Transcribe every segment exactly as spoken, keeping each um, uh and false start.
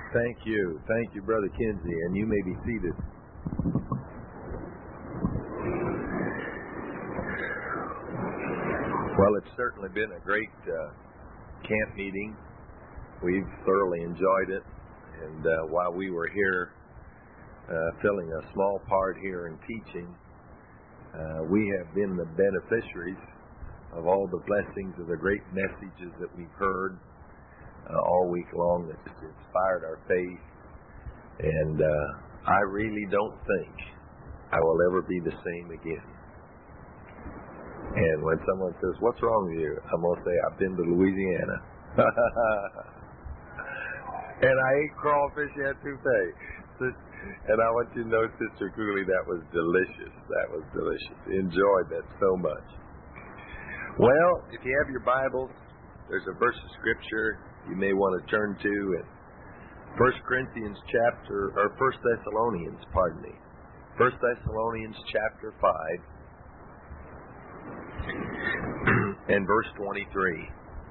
Thank you. Thank you, Brother Kinsey, and you may be seated. Well, it's certainly been a great uh, camp meeting. We've thoroughly enjoyed it, and uh, while we were here uh, filling a small part here in teaching, uh, we have been the beneficiaries of all the blessings of the great messages that we've heard Uh, all week long that's inspired our faith. And uh, I really don't think I will ever be the same again. And when someone says, "What's wrong with you?" I'm going to say, "I've been to Louisiana." And I ate crawfish etouffee. And I want you to know, Sister Cooley, that was delicious. That was delicious. Enjoyed that so much. Well, if you have your Bibles, there's a verse of Scripture you may want to turn to in First Corinthians chapter, or First Thessalonians, pardon me. First Thessalonians chapter five and verse twenty-three.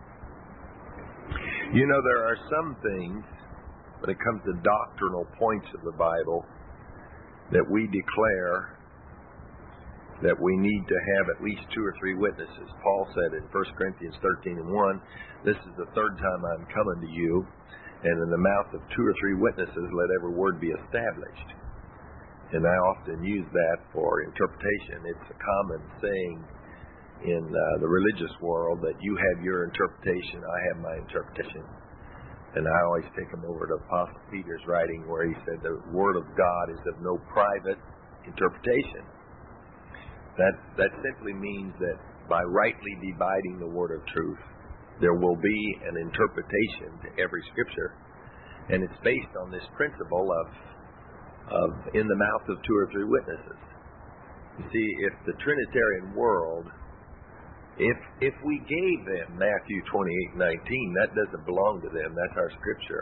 You know, there are some things, when it comes to doctrinal points of the Bible, that we declare that we need to have at least two or three witnesses. Paul said in First Corinthians thirteen and one, "This is the third time I'm coming to you, and in the mouth of two or three witnesses let every word be established." And I often use that for interpretation. It's a common saying in uh, the religious world that you have your interpretation, I have my interpretation. And I always take them over to Apostle Peter's writing where he said the Word of God is of no private interpretation. That that simply means that by rightly dividing the word of truth, there will be an interpretation to every Scripture. And it's based on this principle of, of in the mouth of two or three witnesses. You see, if the Trinitarian world, if if we gave them Matthew twenty-eight nineteen, that doesn't belong to them. That's our Scripture.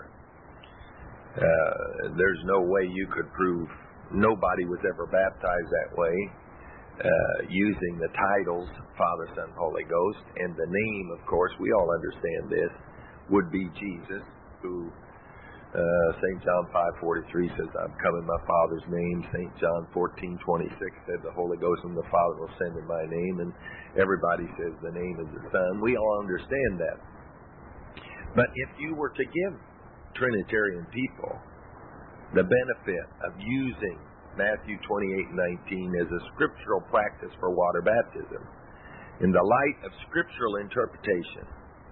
Uh, there's no way you could prove nobody was ever baptized that way. Uh, using the titles Father, Son, Holy Ghost, and the name, of course, we all understand this, would be Jesus, who uh, Saint John five forty-three says, "I've come in my Father's name." Saint John fourteen twenty-six said, "The Holy Ghost and the Father will send in my name," and everybody says the name is the Son. We all understand that. But if you were to give Trinitarian people the benefit of using Matthew twenty-eight nineteen as a scriptural practice for water baptism, in the light of scriptural interpretation,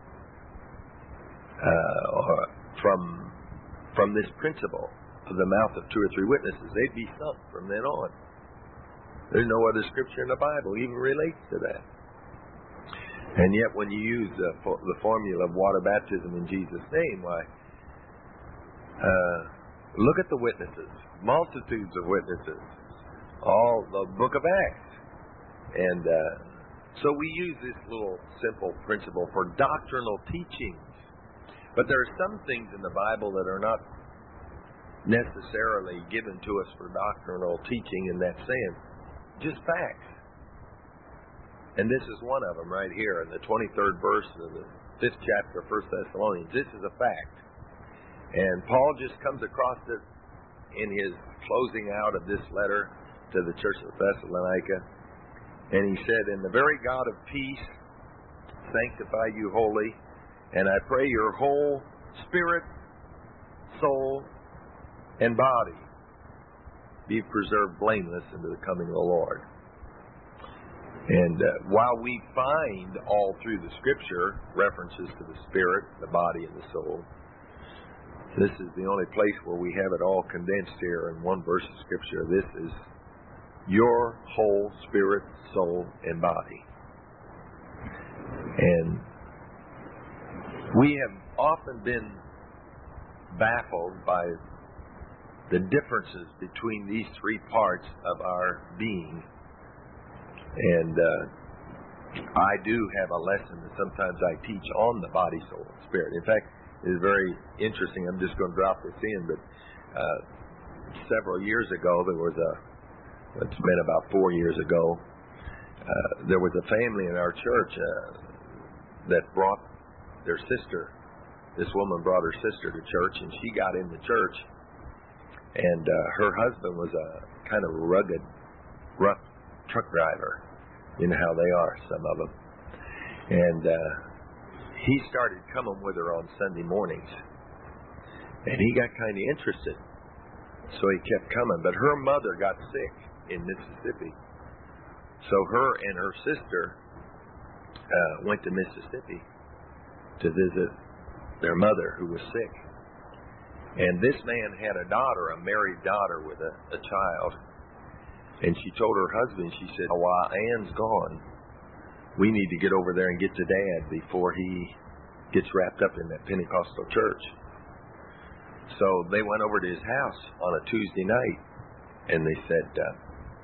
uh, from from this principle of the mouth of two or three witnesses, they'd be sunk from then on. There's no other Scripture in the Bible even relates to that. And yet, when you use the, the formula of water baptism in Jesus' name, why? Uh, Look at the witnesses, multitudes of witnesses, all the book of Acts. And uh, so we use this little simple principle for doctrinal teachings. But there are some things in the Bible that are not necessarily given to us for doctrinal teaching in that sense, just facts. And this is one of them right here in the twenty-third verse of the fifth chapter of First Thessalonians. This is a fact. And Paul just comes across it in his closing out of this letter to the church of Thessalonica. And he said, "And the very God of peace sanctify you wholly, and I pray your whole spirit, soul, and body be preserved blameless unto the coming of the Lord." And uh, while we find all through the Scripture references to the spirit, the body, and the soul, this is the only place where we have it all condensed here in one verse of Scripture. This is your whole spirit, soul, and body. And we have often been baffled by the differences between these three parts of our being. And uh, I do have a lesson that sometimes I teach on the body, soul, and spirit. In fact, it's very interesting. I'm just going to drop this in, but uh, several years ago, there was a, it's been about four years ago, uh, there was a family in our church uh, that brought their sister this woman brought her sister to church, and she got in the church, and uh, her husband was a kind of rugged, rough truck driver. You know how they are, some of them. And uh, he started coming with her on Sunday mornings, and he got kind of interested, so he kept coming. But her mother got sick in Mississippi, so her and her sister uh, went to Mississippi to visit their mother, who was sick. And this man had a daughter, a married daughter with a, a child. And she told her husband, she said, while Ann's gone, we need to get over there and get to Dad before he gets wrapped up in that Pentecostal church. So they went over to his house on a Tuesday night, and they said, uh,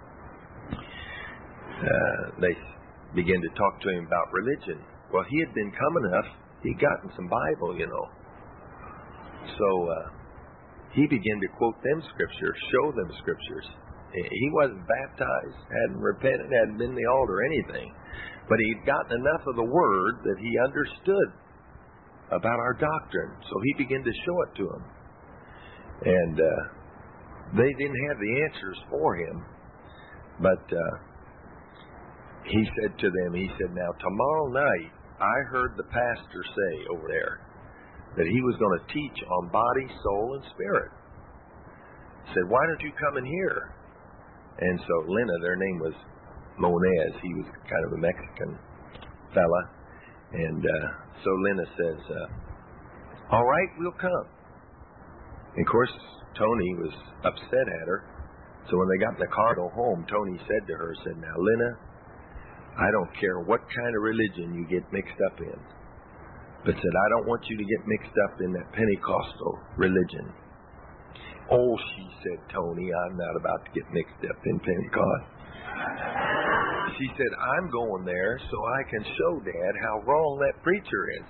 uh, they began to talk to him about religion. Well, he had been coming enough. He'd gotten some Bible, you know. So uh, he began to quote them scriptures, show them scriptures. He wasn't baptized, hadn't repented, hadn't been to the altar or anything. But he'd gotten enough of the Word that he understood about our doctrine. So he began to show it to them. And uh, they didn't have the answers for him. But uh, he said to them, he said, now tomorrow night, I heard the pastor say over there that he was going to teach on body, soul, and spirit. He said, why don't you come in here? And so Lena, their name was Monez. He was kind of a Mexican fella. And uh, so Lena says, uh, all right, we'll come. And of course, Tony was upset at her. So when they got in the car to go home, Tony said to her, said, now, Lena, I don't care what kind of religion you get mixed up in. But said, I don't want you to get mixed up in that Pentecostal religion. Oh, she said, Tony, I'm not about to get mixed up in Pentecost. She said, I'm going there so I can show Dad how wrong that preacher is.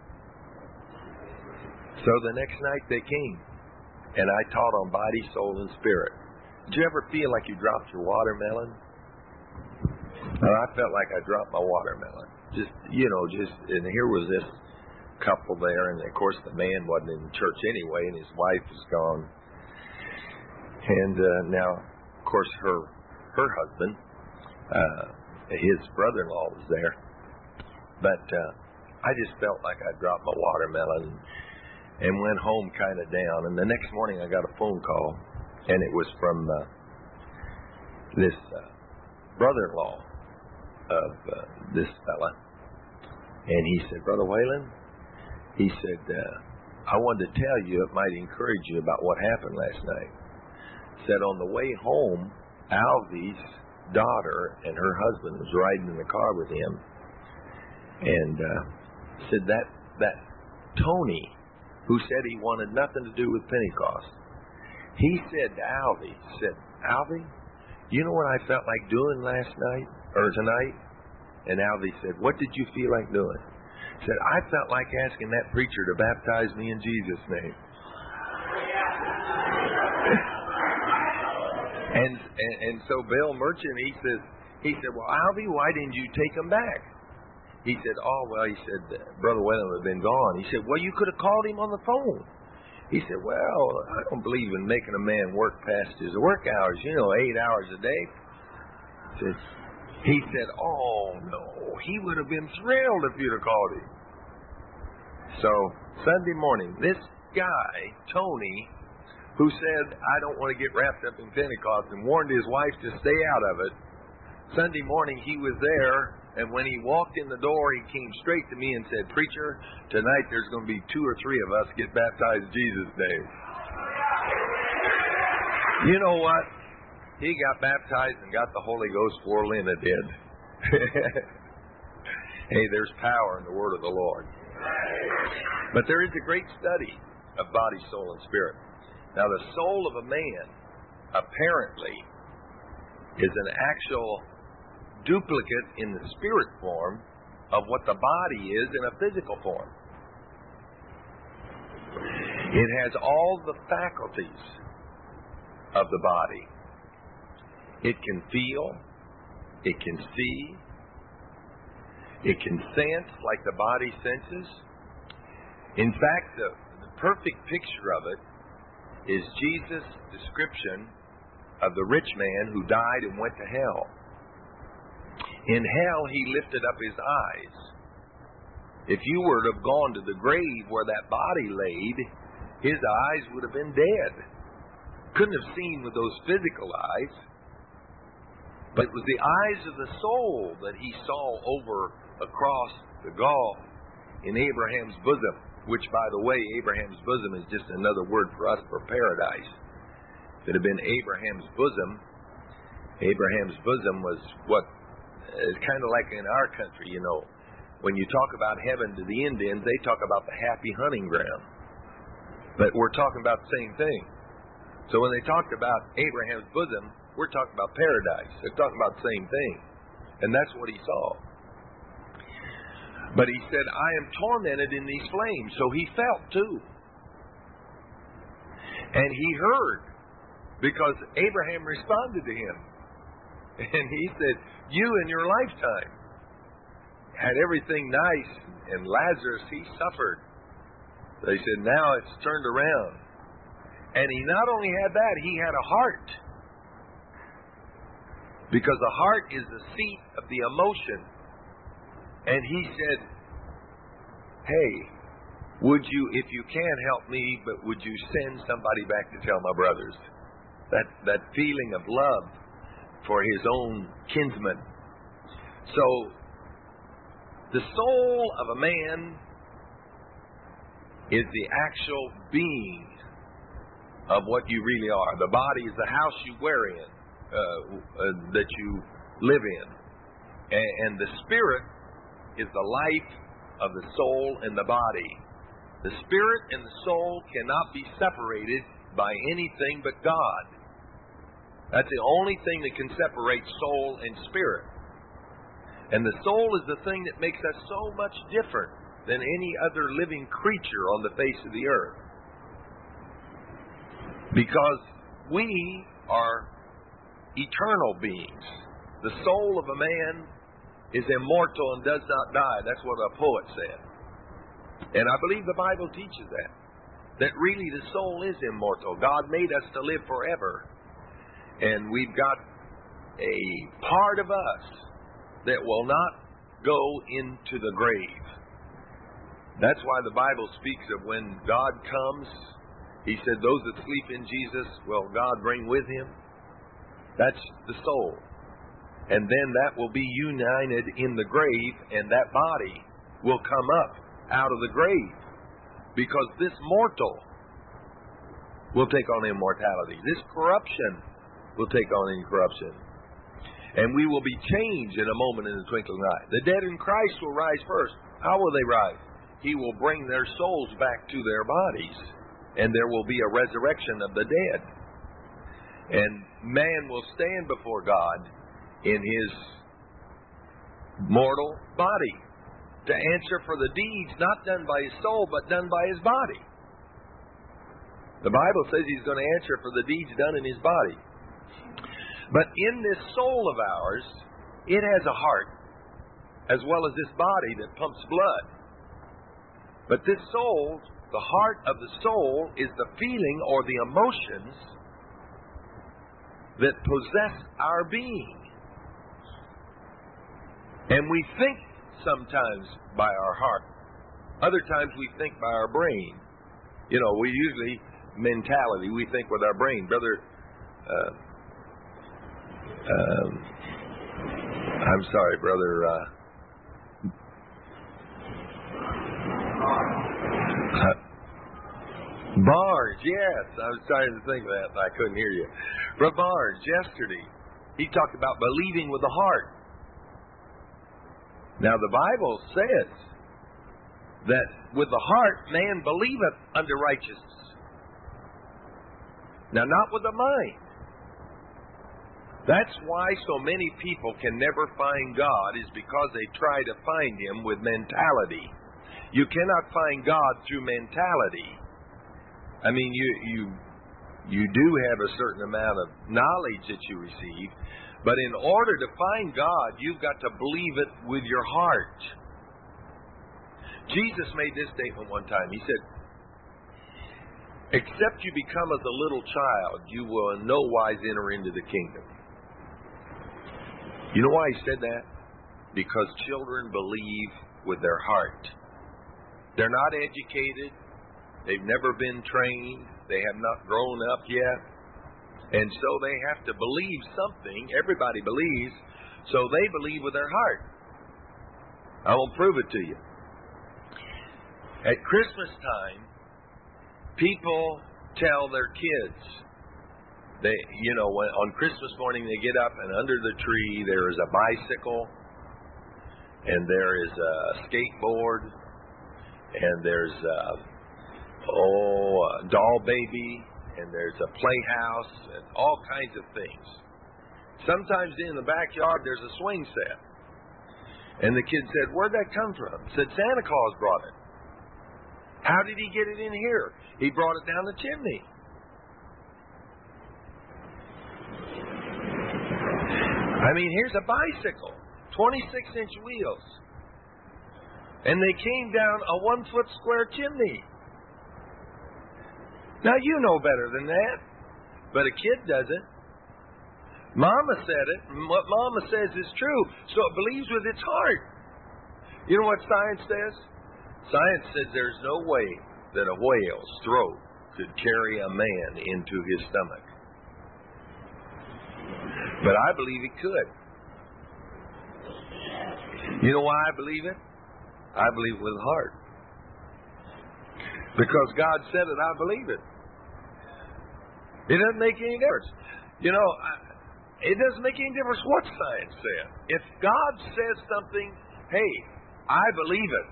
So the next night they came, and I taught on body, soul, and spirit. Did you ever feel like you dropped your watermelon? Well, I felt like I dropped my watermelon. Just, you know, just, and here was this couple there, and of course the man wasn't in church anyway, and his wife was gone. And uh, now, of course, her her husband, uh, his brother-in-law was there. But uh, I just felt like I dropped my watermelon and went home kind of down. And the next morning I got a phone call, and it was from uh, this uh, brother-in-law of uh, this fella. And he said, Brother Whalen, he said, uh, I wanted to tell you, it might encourage you about what happened last night. Said on the way home, Alvy's daughter and her husband was riding in the car with him. And uh, said that, that Tony, who said he wanted nothing to do with Pentecost, he said to Alvy, said, Alvy, you know what I felt like doing last night, or tonight? And Alvy said, what did you feel like doing? Said, I felt like asking that preacher to baptize me in Jesus' name. and, and and so Bill Merchant, he says, he said, well, Alvy, why didn't you take him back? He said, oh, well, he said, Brother Whalen had been gone. He said, well, you could have called him on the phone. He said, well, I don't believe in making a man work past his work hours, you know, eight hours a day. Said, he said, oh, no, he would have been thrilled if you'd have called him. So, Sunday morning, this guy, Tony, who said, I don't want to get wrapped up in Pentecost and warned his wife to stay out of it, Sunday morning he was there, and when he walked in the door, he came straight to me and said, Preacher, tonight there's going to be two or three of us get baptized in Jesus' name. You know what? He got baptized and got the Holy Ghost before Lena did. Hey, there's power in the word of the Lord. But there is a great study of body, soul, and spirit. Now, the soul of a man, apparently, is an actual duplicate in the spirit form of what the body is in a physical form. It has all the faculties of the body. It can feel, it can see, it can sense like the body senses, In fact, the, the perfect picture of it is Jesus' description of the rich man who died and went to hell. In hell, he lifted up his eyes. If you were to have gone to the grave where that body laid, his eyes would have been dead. Couldn't have seen with those physical eyes. But it was the eyes of the soul that he saw over across the gulf in Abraham's bosom, which, by the way, Abraham's bosom is just another word for us for paradise. If it had been Abraham's bosom, Abraham's bosom was what is kind of like in our country, you know. When you talk about heaven to the Indians, they talk about the happy hunting ground. But we're talking about the same thing. So when they talked about Abraham's bosom, we're talking about paradise. They're talking about the same thing. And that's what he saw. But he said, I am tormented in these flames. So he felt too. And he heard, because Abraham responded to him. And he said, you in your lifetime had everything nice, and Lazarus, he suffered. They said, now it's turned around. And he not only had that, he had a heart. Because the heart is the seat of the emotion. And he said, hey, would you, if you can't help me, but would you send somebody back to tell my brothers? That, that feeling of love for his own kinsman. So, the soul of a man is the actual being of what you really are. The body is the house you wear in, uh, uh, that you live in. And, and the spirit is the life of the soul and the body. The spirit and the soul cannot be separated by anything but God. That's the only thing that can separate soul and spirit. And the soul is the thing that makes us so much different than any other living creature on the face of the earth. Because we are eternal beings. The soul of a man is immortal and does not die. That's what a poet said. And I believe the Bible teaches that. That really the soul is immortal. God made us to live forever. And we've got a part of us that will not go into the grave. That's why the Bible speaks of when God comes, he said, those that sleep in Jesus will God bring with him. That's the soul. And then that will be united in the grave, and that body will come up out of the grave. Because this mortal will take on immortality. This corruption will take on incorruption. And we will be changed in a moment, in the twinkling of an eye. The dead in Christ will rise first. How will they rise? He will bring their souls back to their bodies. And there will be a resurrection of the dead. And man will stand before God in his mortal body to answer for the deeds not done by his soul, but done by his body. The Bible says he's going to answer for the deeds done in his body. But in this soul of ours, it has a heart, as well as this body that pumps blood. But this soul, the heart of the soul, is the feeling or the emotions that possess our being. And we think sometimes by our heart. Other times we think by our brain. You know, we usually, mentality, we think with our brain. Brother, uh, um, I'm sorry, Brother, uh, uh, Barnes, yes, I was trying to think of that, but I couldn't hear you. Brother Barnes, yesterday, he talked about believing with the heart. Now, the Bible says that with the heart man believeth unto righteousness. Now, not with the mind. That's why so many people can never find God, is because they try to find Him with mentality. You cannot find God through mentality. I mean, you you you do have a certain amount of knowledge that you receive, but in order to find God, you've got to believe it with your heart. Jesus made this statement one time. He said, except you become as a little child, you will in no wise enter into the kingdom. You know why he said that? Because children believe with their heart. They're not educated. They've never been trained. They have not grown up yet. And so they have to believe something. Everybody believes. So they believe with their heart. I will prove it to you. At Christmas time, people tell their kids, they, you know, when, on Christmas morning they get up and under the tree there is a bicycle, and there is a skateboard, and there's a, oh, a doll baby, and there's a playhouse, and all kinds of things. Sometimes in the backyard there's a swing set. And the kid said, where'd that come from? Said, Santa Claus brought it. How did he get it in here? He brought it down the chimney. I mean, here's a bicycle, twenty-six inch wheels. And they came down a one foot square chimney. Now you know better than that, but a kid doesn't. Mama said it, and what Mama says is true, so it believes with its heart. You know what science says? Science says there's no way that a whale's throat could carry a man into his stomach. But I believe it could. You know why I believe it? I believe with the heart. Because God said it, I believe it. It doesn't make any difference. You know, it doesn't make any difference what science says. If God says something, hey, I believe it.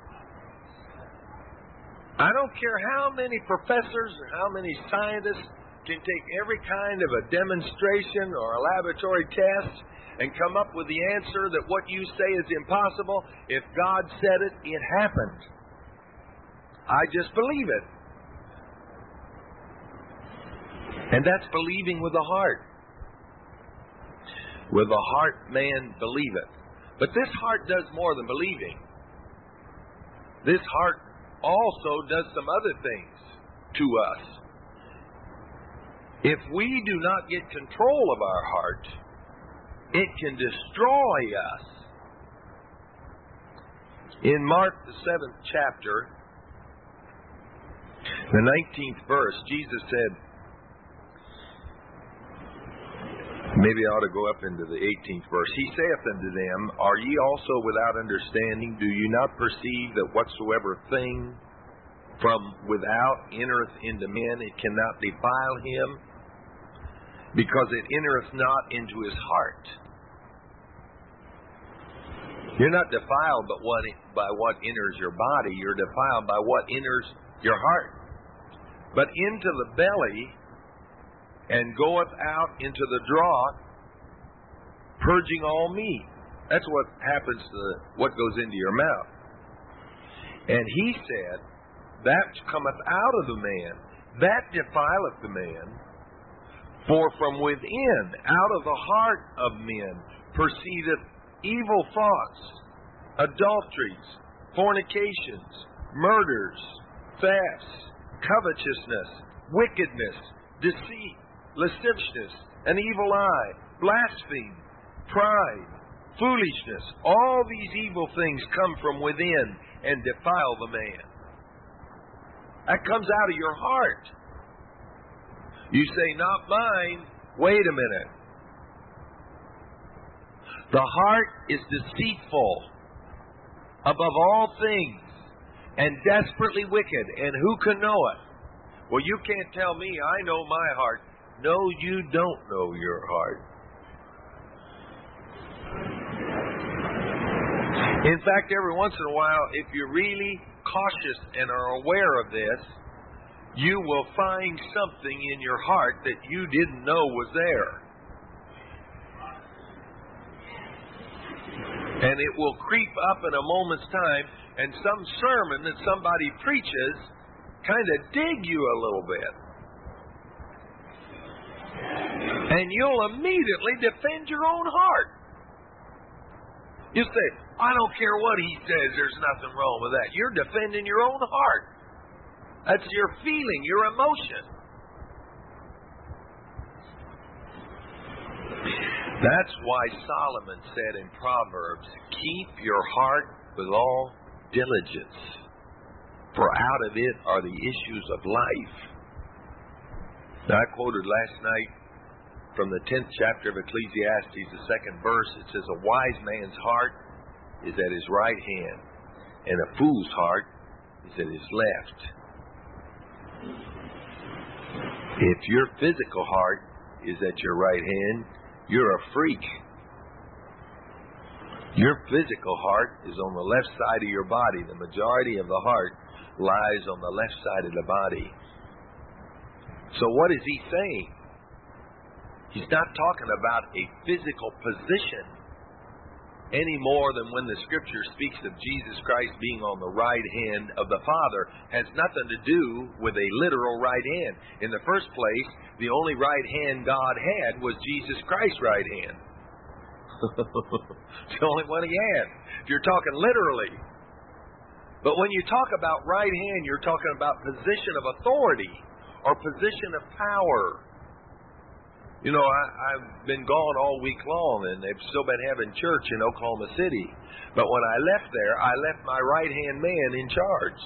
I don't care how many professors or how many scientists can take every kind of a demonstration or a laboratory test and come up with the answer that what you say is impossible. If God said it, it happened. I just believe it. And that's believing with the heart. With the heart, man believeth. But this heart does more than believing. This heart also does some other things to us. If we do not get control of our heart, it can destroy us. In Mark, the seventh chapter, the nineteenth verse, Jesus said, maybe I ought to go up into the eighteenth verse. He saith unto them, are ye also without understanding? Do you not perceive that whatsoever thing from without entereth into men, it cannot defile him? Because it entereth not into his heart. You're not defiled but what, by what enters your body. You're defiled by what enters your heart. But into the belly, and goeth out into the draught, purging all meat. That's what happens to the, what goes into your mouth. And he said, that cometh out of the man, that defileth the man. For from within, out of the heart of men, proceedeth evil thoughts, adulteries, fornications, murders, thefts, covetousness, wickedness, deceit, lasciviousness, an evil eye, blasphemy, pride, foolishness. All these evil things come from within and defile the man. That comes out of your heart. You say, not mine. Wait a minute. The heart is deceitful above all things and desperately wicked. And who can know it? Well, you can't tell me I know my heart. No, you don't know your heart. In fact, every once in a while, if you're really cautious and are aware of this, you will find something in your heart that you didn't know was there. And it will creep up in a moment's time, and some sermon that somebody preaches kind of dig you a little bit. And you'll immediately defend your own heart. You say, I don't care what he says, there's nothing wrong with that. You're defending your own heart. That's your feeling, your emotion. That's why Solomon said in Proverbs, keep your heart with all diligence, for out of it are the issues of life. Now, I quoted last night from the tenth chapter of Ecclesiastes, the second verse. It says, a wise man's heart is at his right hand, and a fool's heart is at his left. If your physical heart is at your right hand, you're a freak. Your physical heart is on the left side of your body. The majority of the heart lies on the left side of the body. So what is he saying? He's not talking about a physical position any more than when the Scripture speaks of Jesus Christ being on the right hand of the Father. It has nothing to do with a literal right hand. In the first place, the only right hand God had was Jesus Christ's right hand. It's the only one he had, if you're talking literally. But when you talk about right hand, you're talking about position of authority or position of power. You know, I, I've been gone all week long, and they've still been having church in Oklahoma City. But when I left there, I left my right-hand man in charge.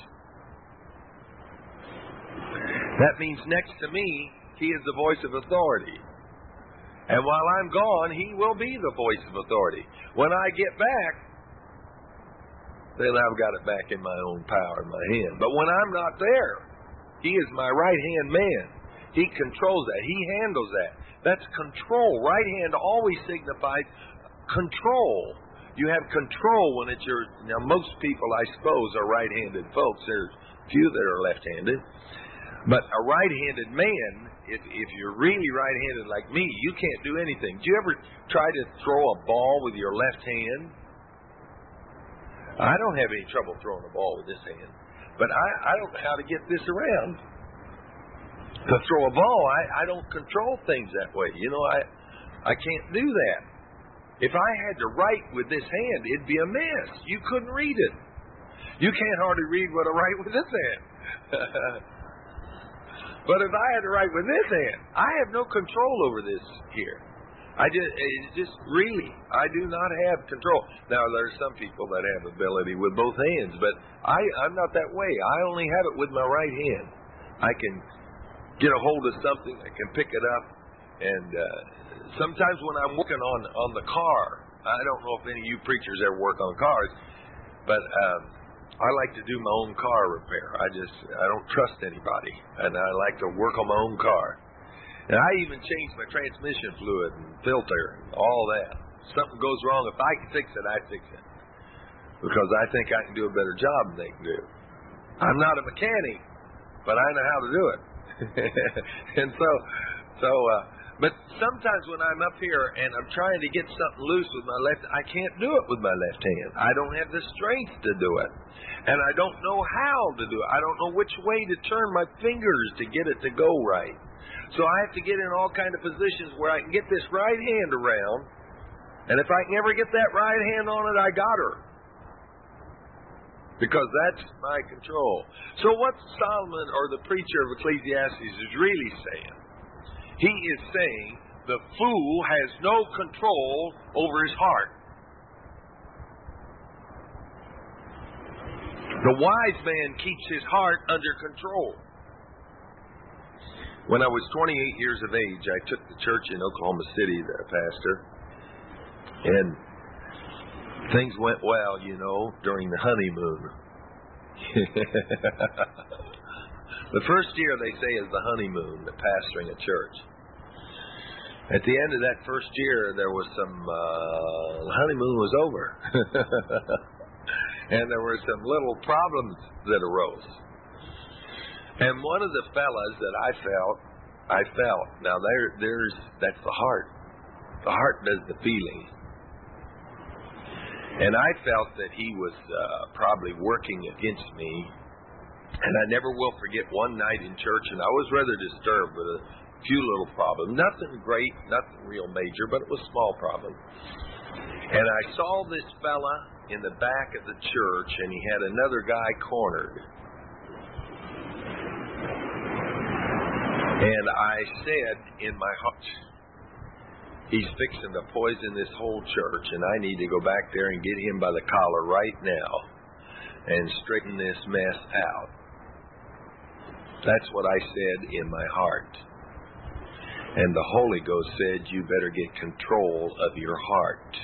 That means next to me, he is the voice of authority. And while I'm gone, he will be the voice of authority. When I get back, then I've got it back in my own power in my hand. But when I'm not there, he is my right-hand man. He controls that. He handles that. That's control. Right hand always signifies control. You have control when it's your... Now, most people, I suppose, are right-handed folks. There's few that are left-handed. But a right-handed man, if, if you're really right-handed like me, you can't do anything. Do you ever try to throw a ball with your left hand? I don't have any trouble throwing a ball with this hand. But I, I don't know how to get this around. To throw a ball, I, I don't control things that way. You know, I I can't do that. If I had to write with this hand, it'd be a mess. You couldn't read it. You can't hardly read what I write with this hand. But if I had to write with this hand, I have no control over this here. I just, it's just really, I do not have control. Now, there are some people that have ability with both hands, but I, I'm not that way. I only have it with my right hand. I can get a hold of something, I can pick it up, and uh, sometimes when I'm working on, on the car, I don't know if any of you preachers ever work on cars, but um, I like to do my own car repair. I just, I don't trust anybody, and I like to work on my own car. And I even change my transmission fluid and filter and all that. If something goes wrong, if I can fix it, I fix it. Because I think I can do a better job than they can do. I'm not a mechanic, but I know how to do it. and so, so, uh, but sometimes when I'm up here and I'm trying to get something loose with my left, I can't do it with my left hand. I don't have the strength to do it. And I don't know how to do it. I don't know which way to turn my fingers to get it to go right. So I have to get in all kind of positions where I can get this right hand around. And if I can ever get that right hand on it, I got her. Because that's my control. So what Solomon, or the preacher of Ecclesiastes, is really saying, he is saying the fool has no control over his heart. The wise man keeps his heart under control. When I was twenty-eight years of age, I took the church in Oklahoma City, the pastor, and things went well, you know, during the honeymoon. The first year, they say, is the honeymoon, the pastoring a church. At the end of that first year, there was some, uh, the honeymoon was over. And there were some little problems that arose. And one of the fellas that I felt, I felt, now there, there's, that's the heart. The heart does the feeling. And I felt that he was uh, probably working against me. And I never will forget one night in church, and I was rather disturbed with a few little problems. Nothing great, nothing real major, but it was a small problem. And I saw this fella in the back of the church, and he had another guy cornered. And I said in my heart, he's fixing to poison this whole church, and I need to go back there and get him by the collar right now and straighten this mess out. That's what I said in my heart. And the Holy Ghost said, you better get control of your heart.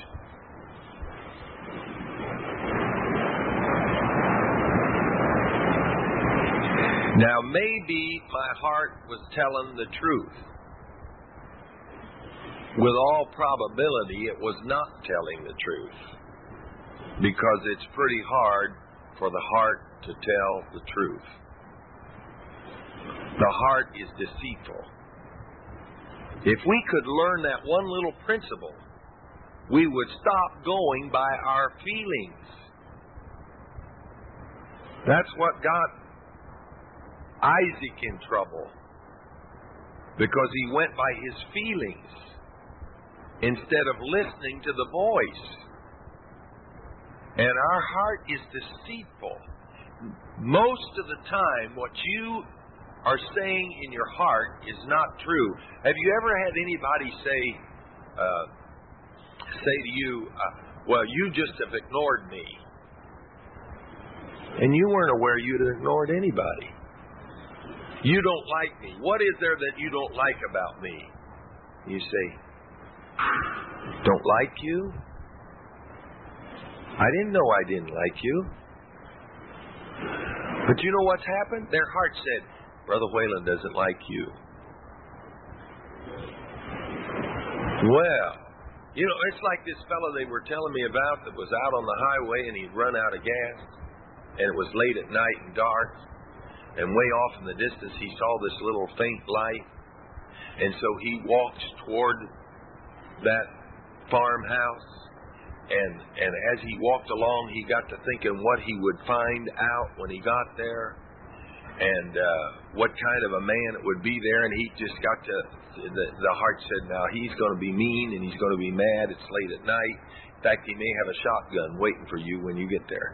Now, maybe my heart was telling the truth. With all probability, it was not telling the truth, because it's pretty hard for the heart to tell the truth. The heart is deceitful. If we could learn that one little principle, we would stop going by our feelings. That's what got Isaac in trouble, because he went by his feelings instead of listening to the voice. And our heart is deceitful. Most of the time, what you are saying in your heart is not true. Have you ever had anybody say, uh, say to you, uh, well, you just have ignored me. And you weren't aware you'd ignored anybody. You don't like me. What is there that you don't like about me? You say, don't like you? I didn't know I didn't like you. But you know what's happened? Their heart said, Brother Whalen doesn't like you. Well, you know, it's like this fellow they were telling me about that was out on the highway and he'd run out of gas. And it was late at night and dark. And way off in the distance, he saw this little faint light. And so he walked toward that farmhouse. And, and as he walked along, he got to thinking what he would find out when he got there. And uh, what kind of a man it would be there. And he just got to, the, the heart said, now he's going to be mean and he's going to be mad. It's late at night. In fact, he may have a shotgun waiting for you when you get there.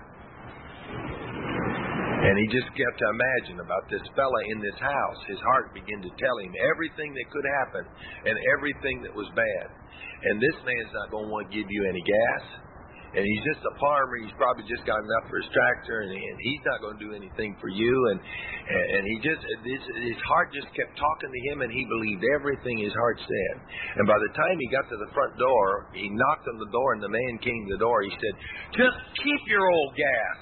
And he just kept to imagine about this fella in this house. His heart began to tell him everything that could happen and everything that was bad. And this man's not going to want to give you any gas. And he's just a farmer. He's probably just got enough for his tractor, and, and he's not going to do anything for you. And and he just his, his heart just kept talking to him, and he believed everything his heart said. And by the time he got to the front door, he knocked on the door, and the man came to the door. He said, "Just keep your old gas."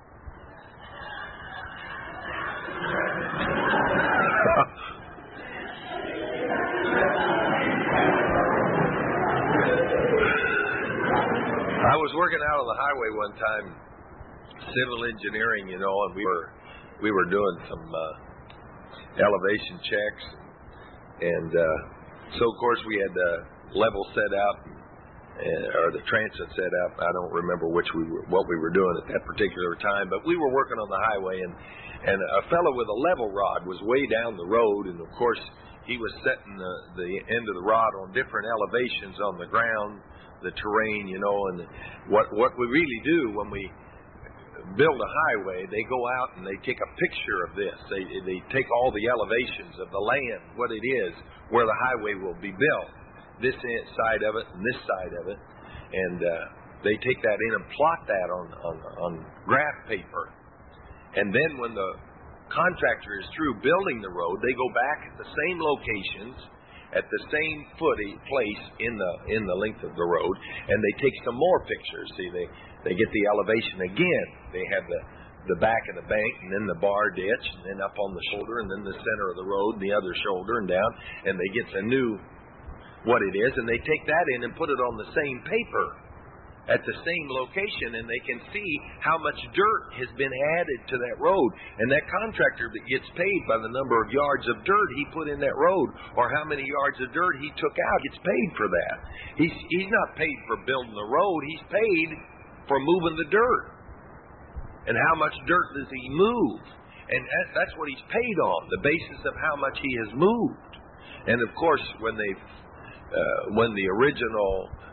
I was working out on the highway one time, civil engineering, you know, and we were we were doing some uh, elevation checks, and uh, so of course we had the level set out, uh, or the transit set out. I don't remember which we were, what we were doing at that particular time, but we were working on the highway, and and a fellow with a level rod was way down the road, and of course he was setting the the end of the rod on different elevations on the ground, the terrain, you know. And what what we really do when we build a highway, they go out and they take a picture of this. They they take all the elevations of the land, what it is, where the highway will be built, this side of it and this side of it, and uh, they take that in and plot that on on, on graph paper. And then when the contractor is through building the road, they go back at the same locations, at the same footy place in the in the length of the road, and they take some more pictures. See, they they get the elevation again. They have the the back of the bank, and then the bar ditch, and then up on the shoulder, and then the center of the road, and the other shoulder, and down, and they get the new what it is, and they take that in and put it on the same paper at the same location, and they can see how much dirt has been added to that road. And that contractor that gets paid by the number of yards of dirt he put in that road, or how many yards of dirt he took out, gets paid for that. He's he's not paid for building the road. He's paid for moving the dirt. And how much dirt does he move? And that, that's what he's paid on, the basis of how much he has moved. And of course, when they uh, when the original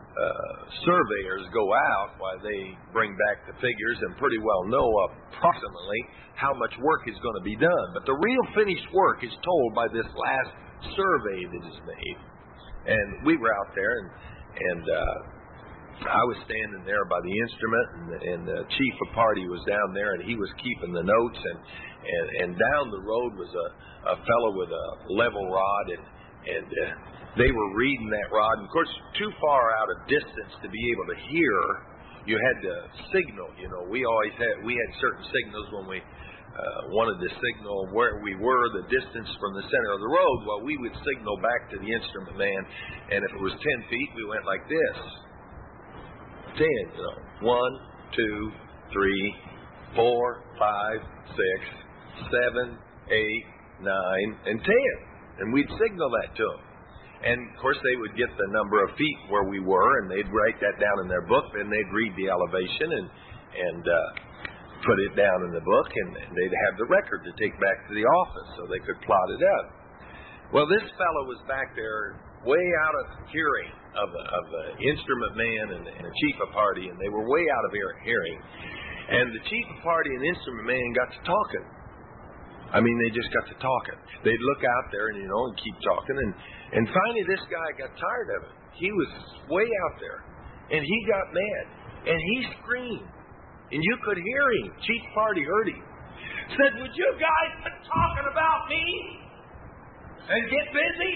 uh, surveyors go out while they bring back the figures and pretty well know approximately how much work is going to be done. But the real finished work is told by this last survey that is made. And we were out there, and, and uh, I was standing there by the instrument, and, and the chief of party was down there, and he was keeping the notes. And, and, and down the road was a, a fellow with a level rod, and, and uh, they were reading that rod. And of course, too far out of distance to be able to hear, you had to signal. You know, we always had we had certain signals when we uh, wanted to signal where we were, the distance from the center of the road. Well, we would signal back to the instrument man, and if it was ten feet, we went like this. Ten, you know, one, two, three, four, five, six, seven, eight, nine, and ten. And we'd signal that to them. And, of course, they would get the number of feet where we were, and they'd write that down in their book, and they'd read the elevation and and uh, put it down in the book, and, and they'd have the record to take back to the office so they could plot it up. Well, this fellow was back there way out of hearing of the, of the instrument man and the, and the chief of party, and they were way out of hearing. And the chief of party and the instrument man got to talking. I mean, they just got to talking. They'd look out there and, you know, and keep talking. And, and finally, this guy got tired of it. He was way out there. And he got mad. And he screamed. And you could hear him. Chief Party heard him. Said, would you guys quit talking about me and get busy?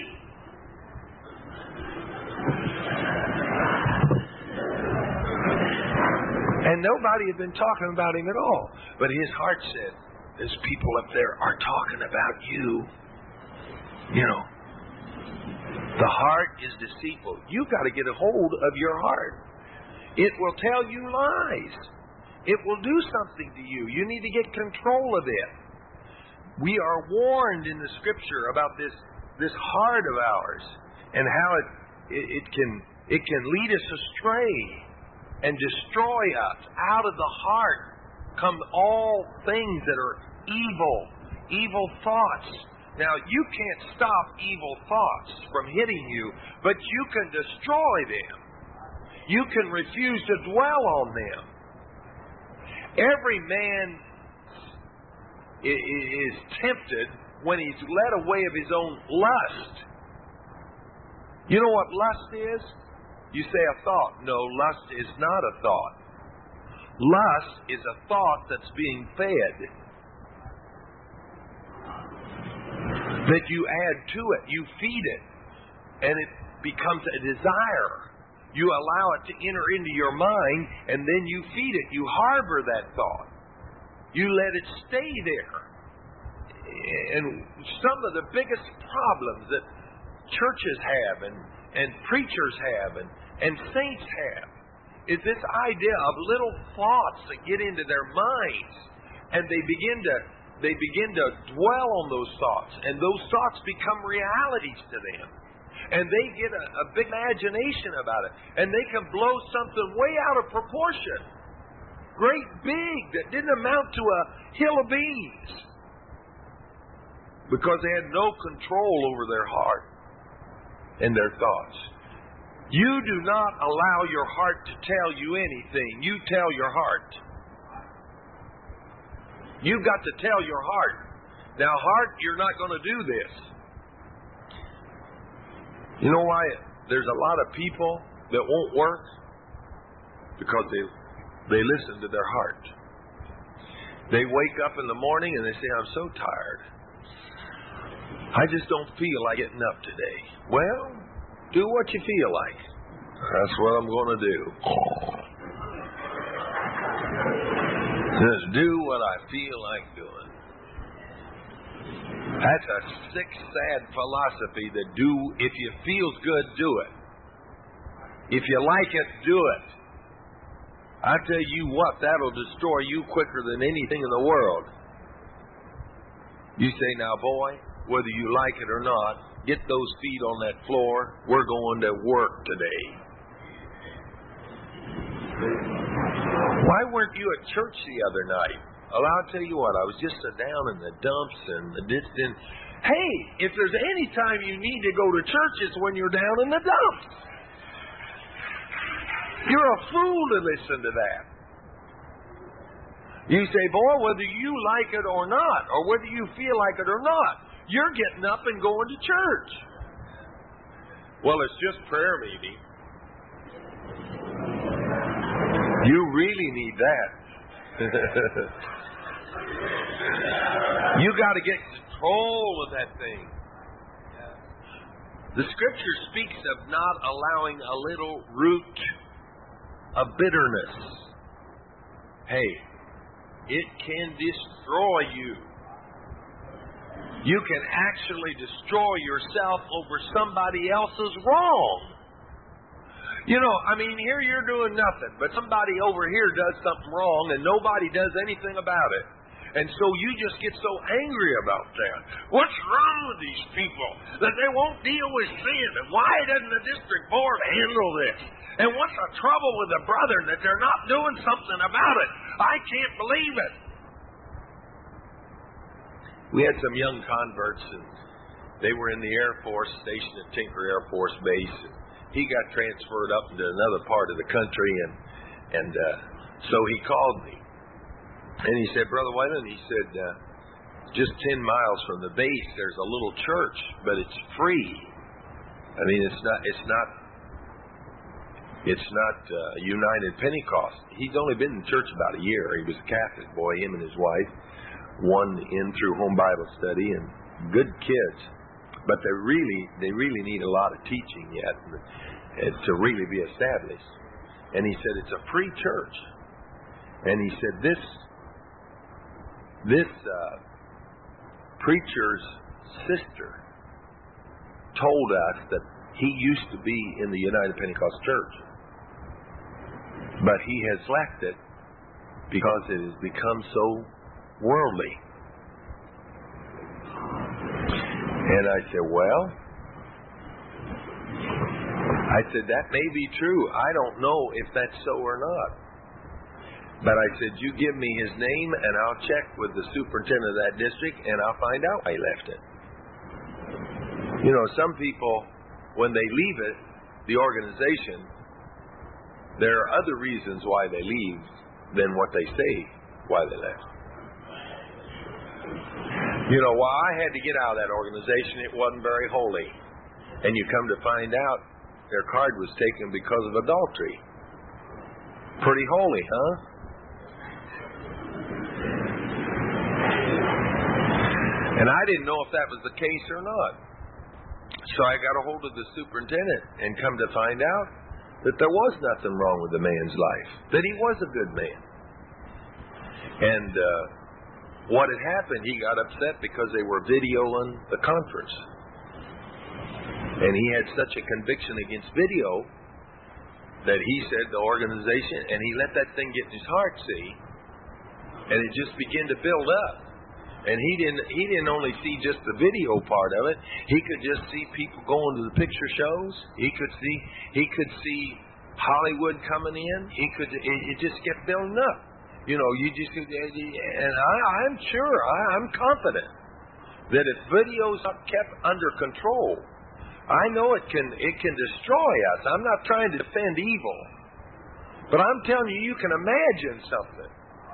And nobody had been talking about him at all. But his heart said, there's people up there are talking about you. You know, the heart is deceitful. You've got to get a hold of your heart. It will tell you lies. It will do something to you. You need to get control of it. We are warned in the Scripture about this this heart of ours and how it it, it can it can lead us astray and destroy us. Out of the heart come all things that are evil, evil thoughts. Now, you can't stop evil thoughts from hitting you, but you can destroy them. You can refuse to dwell on them. Every man is tempted when he's led away of his own lust. You know what lust is? You say a thought. No, lust is not a thought. Lust is a thought that's being fed. That you add to it. You feed it. And it becomes a desire. You allow it to enter into your mind, and then you feed it. You harbor that thought. You let it stay there. And some of the biggest problems that churches have and, and preachers have and, and saints have is this idea of little thoughts that get into their minds, and they begin to they begin to dwell on those thoughts, and those thoughts become realities to them. And they get a, a big imagination about it. And they can blow something way out of proportion. Great big that didn't amount to a hill of beans. Because they had no control over their heart and their thoughts. You do not allow your heart to tell you anything. You tell your heart. You've got to tell your heart. Now, heart, you're not going to do this. You know why there's a lot of people that won't work? Because they they listen to their heart. They wake up in the morning and they say, I'm so tired. I just don't feel like getting up today. Well, do what you feel like. That's what I'm going to do. Just do what I feel like doing. That's a sick, sad philosophy that do, if you feels good, do it. If you like it, do it. I tell you what, that'll destroy you quicker than anything in the world. You say, now boy, whether you like it or not, get those feet on that floor. We're going to work today. Why weren't you at church the other night? Well, I'll tell you what, I was just down in the dumps and the distance. Hey, if there's any time you need to go to church, it's when you're down in the dumps. You're a fool to listen to that. You say, boy, whether you like it or not, or whether you feel like it or not, you're getting up and going to church. Well, it's just prayer meeting. You really need that. You got to get control of that thing. The Scripture speaks of not allowing a little root of bitterness. Hey, it can destroy you. You can actually destroy yourself over somebody else's wrong. You know, I mean, here you're doing nothing, but somebody over here does something wrong and nobody does anything about it. And so you just get so angry about that. What's wrong with these people? That they won't deal with sin. And why doesn't the district board handle this? And what's the trouble with the brother that they're not doing something about it? I can't believe it. We had some young converts, and they were in the Air Force, stationed at Tinker Air Force Base. And he got transferred up into another part of the country, and and uh, so he called me. And he said, Brother Wayland, he said, uh, just ten miles from the base, there's a little church, but it's free. I mean, it's not, it's not, it's not uh, United Pentecost. He's only been in church about a year. He was a Catholic boy, him and his wife, one in through home Bible study, and good kids. But they really, they really need a lot of teaching yet to really be established. And he said, it's a free church. And he said, this, this uh, preacher's sister told us that he used to be in the United Pentecost Church. But he has left it because it has become so worldly. And I said, well, I said, that may be true. I don't know if that's so or not. But I said, you give me his name and I'll check with the superintendent of that district and I'll find out why he left it. You know, some people, when they leave it, the organization, there are other reasons why they leave than what they say why they left. You know, while I had to get out of that organization, it wasn't very holy. And you come to find out their card was taken because of adultery. Pretty holy, huh? And I didn't know if that was the case or not. So I got a hold of the superintendent and come to find out that there was nothing wrong with the man's life, that he was a good man. And uh, what had happened, he got upset because they were videoing the conference. And he had such a conviction against video that he said the organization, and he let that thing get in his heart, see, and it just began to build up. And he didn't he didn't only see just the video part of it. He could just see people going to the picture shows. He could see he could see Hollywood coming in. He could it, it just kept building up. You know, you just and I, I'm sure I, I'm confident that if videos are kept under control, I know it can it can destroy us. I'm not trying to defend evil, but I'm telling you, you can imagine something.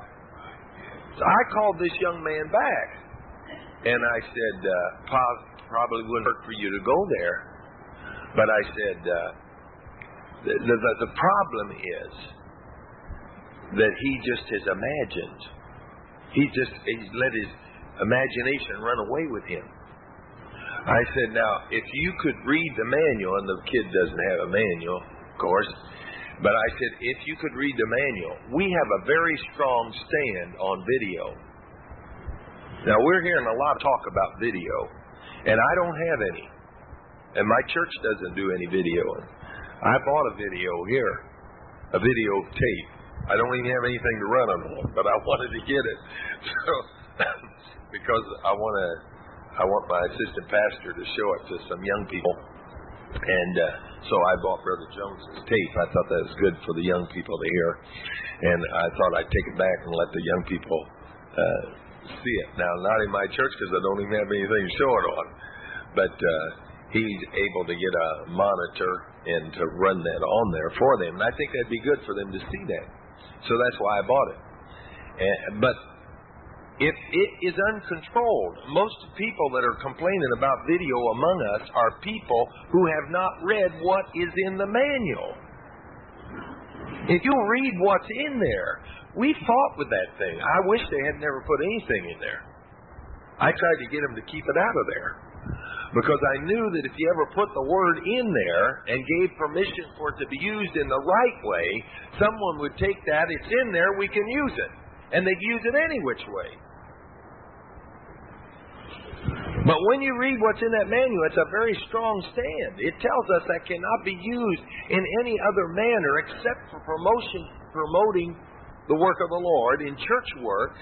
So I called this young man back, and I said, uh, probably wouldn't hurt for you to go there. But I said, uh, the, the, the problem is that he just has imagined. He just he's let his imagination run away with him. I said, now, if you could read the manual, and the kid doesn't have a manual, of course, but I said, if you could read the manual, we have a very strong stand on video. Now, we're hearing a lot of talk about video, and I don't have any. And my church doesn't do any videoing. I bought a video here, a video tape. I don't even have anything to run on it, but I wanted to get it. So, because I want to, I want my assistant pastor to show it to some young people. And uh, so I bought Brother Jones's tape. I thought that was good for the young people to hear. And I thought I'd take it back and let the young people uh, see it. Now, not in my church because I don't even have anything to show it on. But uh, he's able to get a monitor and to run that on there for them. And I think that'd be good for them to see that. So that's why I bought it. And, but if it is uncontrolled, most people that are complaining about video among us are people who have not read what is in the manual. If you read what's in there, we fought with that thing. I wish they had never put anything in there. I tried to get them to keep it out of there, because I knew that if you ever put the word in there and gave permission for it to be used in the right way, someone would take that, it's in there, we can use it. And they'd use it any which way. But when you read what's in that manual, it's a very strong stand. It tells us that cannot be used in any other manner except for promotion, promoting the work of the Lord in church work,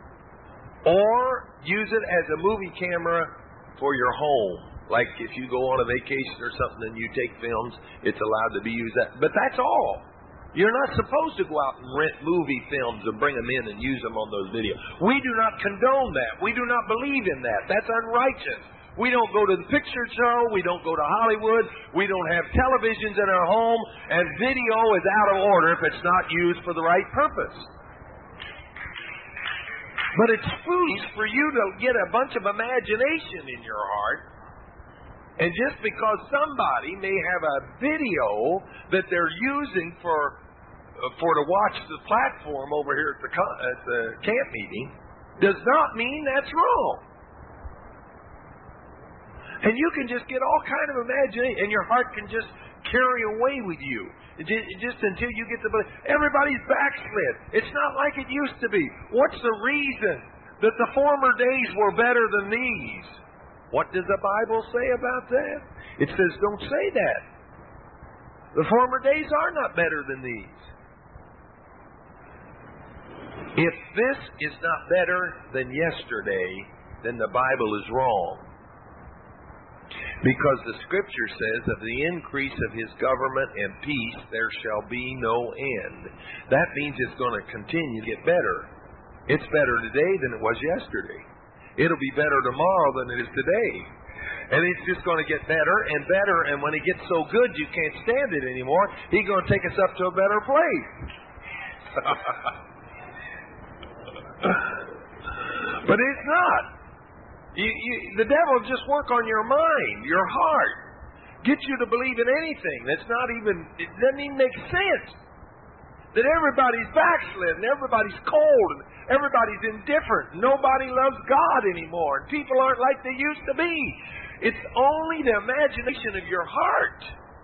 or use it as a movie camera for your home. Like if you go on a vacation or something and you take films, it's allowed to be used that. But that's all. You're not supposed to go out and rent movie films and bring them in and use them on those videos. We do not condone that. We do not believe in that. That's unrighteous. We don't go to the picture show. We don't go to Hollywood. We don't have televisions in our home. And video is out of order if it's not used for the right purpose. But it's foolish for you to get a bunch of imagination in your heart, and just because somebody may have a video that they're using for uh, for to watch the platform over here at the at the camp meeting, does not mean that's wrong. And you can just get all kind of imagination, and your heart can just carry away with you. Just until you get to believe. Everybody's backslid. It's not like it used to be. What's the reason that the former days were better than these? What does the Bible say about that? It says don't say that. The former days are not better than these. If this is not better than yesterday, then the Bible is wrong. Because the Scripture says, of the increase of His government and peace there shall be no end. That means it's going to continue to get better. It's better today than it was yesterday. It'll be better tomorrow than it is today. And it's just going to get better and better, and when it gets so good you can't stand it anymore, He's going to take us up to a better place. But it's not. You, you, the devil will just work on your mind, your heart, get you to believe in anything that's not even, it doesn't even make sense. That everybody's backslid and everybody's cold and everybody's indifferent. Nobody loves God anymore. And people aren't like they used to be. It's only the imagination of your heart.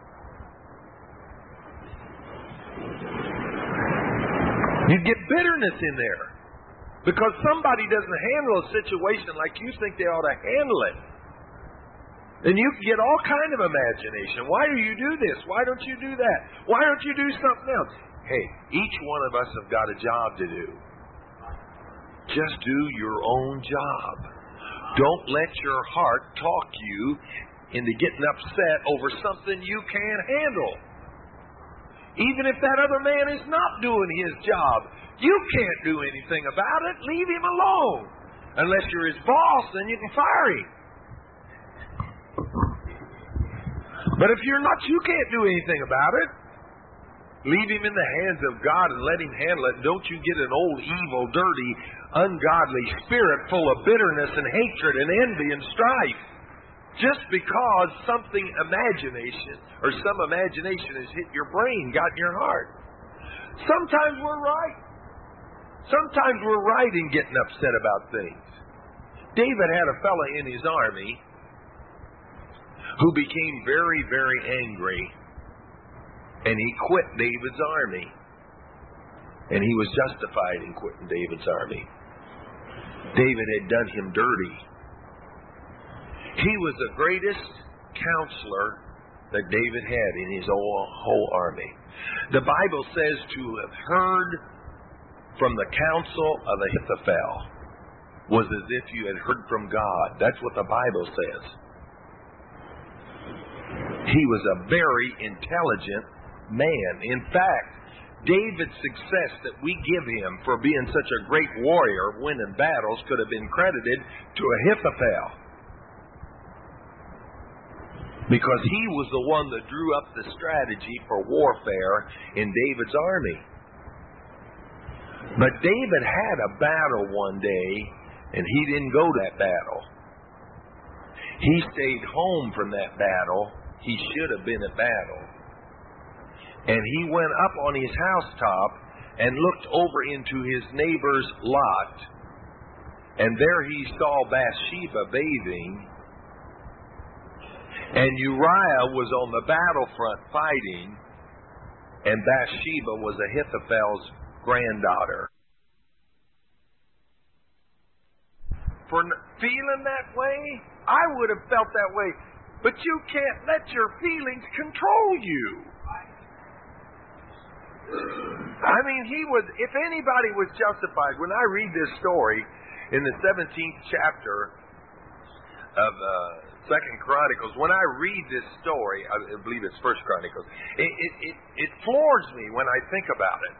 You get bitterness in there. Because somebody doesn't handle a situation like you think they ought to handle it. And you can get all kind of imagination. Why do you do this? Why don't you do that? Why don't you do something else? Hey, each one of us have got a job to do. Just do your own job. Don't let your heart talk you into getting upset over something you can't handle. Even if that other man is not doing his job, you can't do anything about it. Leave him alone. Unless you're his boss, then you can fire him. But if you're not, you can't do anything about it. Leave him in the hands of God and let him handle it. Don't you get an old, evil, dirty, ungodly spirit full of bitterness and hatred and envy and strife. Just because something imagination or some imagination has hit your brain, got in your heart. Sometimes we're right. Sometimes we're right in getting upset about things. David had a fella in his army who became very, very angry. And he quit David's army. And he was justified in quitting David's army. David had done him dirty. He was the greatest counselor that David had in his whole, whole army. The Bible says to have heard from the counsel of Ahithophel was as if you had heard from God. That's what the Bible says. He was a very intelligent man. In fact, David's success that we give him for being such a great warrior, winning battles, could have been credited to Ahithophel. because he was the one that drew up the strategy for warfare in David's army. But David had a battle one day, and he didn't go to that battle. He stayed home from that battle. He should have been at battle. And he went up on his housetop and looked over into his neighbor's lot. And there he saw Bathsheba bathing. And Uriah was on the battlefront fighting. And Bathsheba was Ahithophel's granddaughter. For feeling that way, I would have felt that way. But you can't let your feelings control you. I mean, he was, if anybody was justified, when I read this story in the seventeenth chapter of uh, Second Chronicles, when I read this story, I believe it's First Chronicles, it, it, it, it floors me when I think about it.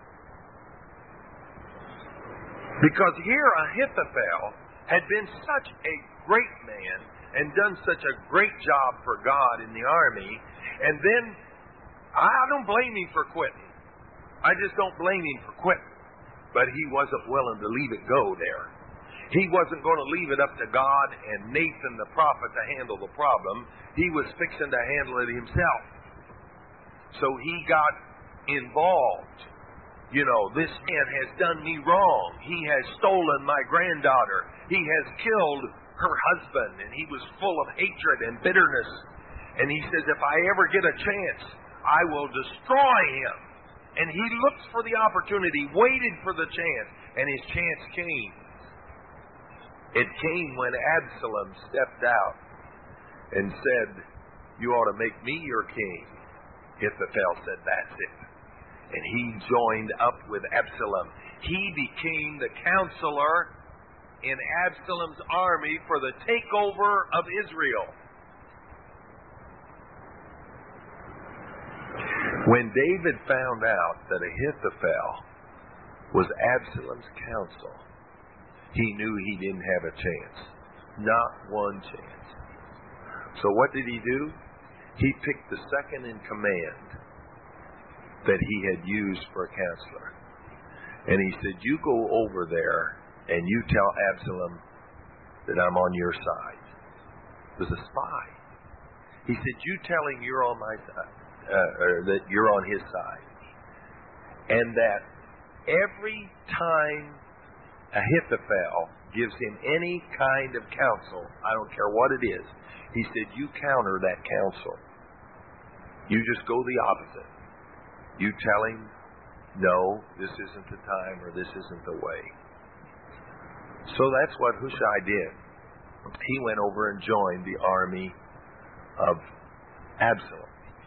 Because here Ahithophel had been such a great man and done such a great job for God in the army, and then I don't blame him for quitting. I just don't blame him for quitting. But he wasn't willing to leave it go there. He wasn't going to leave it up to God and Nathan the prophet to handle the problem. He was fixing to handle it himself. So he got involved. You know, this man has done me wrong. He has stolen my granddaughter. He has killed her husband, and he was full of hatred and bitterness. And he says, if I ever get a chance, I will destroy him. And he looked for the opportunity, waited for the chance, and his chance came. It came when Absalom stepped out and said, you ought to make me your king. Ahithophel said, that's it. And he joined up with Absalom. He became the counselor in Absalom's army for the takeover of Israel. When David found out that Ahithophel was Absalom's counsel, he knew he didn't have a chance. Not one chance. So what did he do? He picked the second in command that he had used for a counselor. And he said, you go over there and you tell Absalom that I'm on your side. It was a spy. He said, you tell him you're on my side. Uh, or that you're on his side. And that every time Ahithophel gives him any kind of counsel, I don't care what it is, he said, you counter that counsel. You just go the opposite. You tell him, no, this isn't the time, or this isn't the way. So that's what Hushai did. He went over and joined the army of Absalom.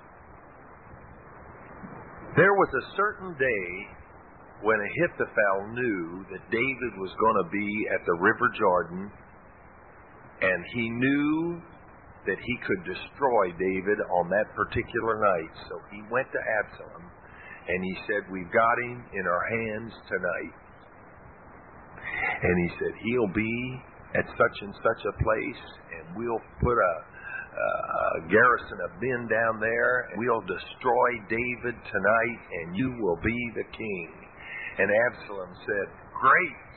There was a certain day when Ahithophel knew that David was going to be at the River Jordan, and he knew that he could destroy David on that particular night. So he went to Absalom, and he said, we've got him in our hands tonight. And he said, he'll be at such and such a place, and we'll put a Uh, garrison of men down there, and we'll destroy David tonight, and you will be the king. And Absalom said, great.